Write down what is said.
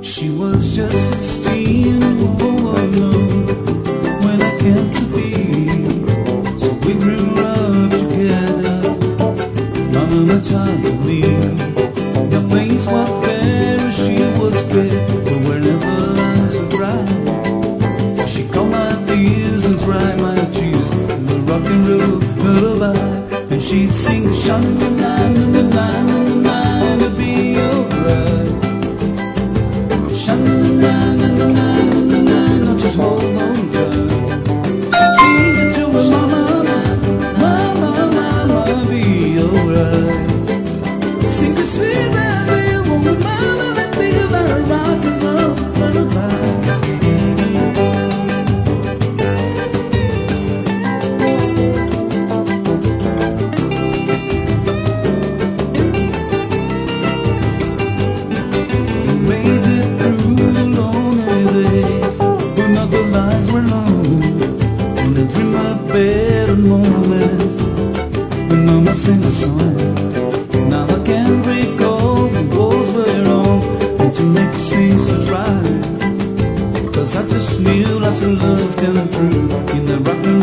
She was just 16, alone when I came to be. So we grew up together. Mama taught me. Your face was bare, she was scared, but whenever eyes are dry, she calmed my tears and dried my tears in the rock and roll lullaby. And she'd sing sha-na-na-na-na-na-na, it'll be alright. Sha-na-na-na-na-na-na, just hold on tight. Sing it to her mama, mama, mama, be alright. Sing the sweet melody, woman, mama, let me hear a rock and roll lullaby. Better moments when mama sang a song. Now I can't recall the walls were on and to make things right. Cause I just feel lots of love coming through in the rock and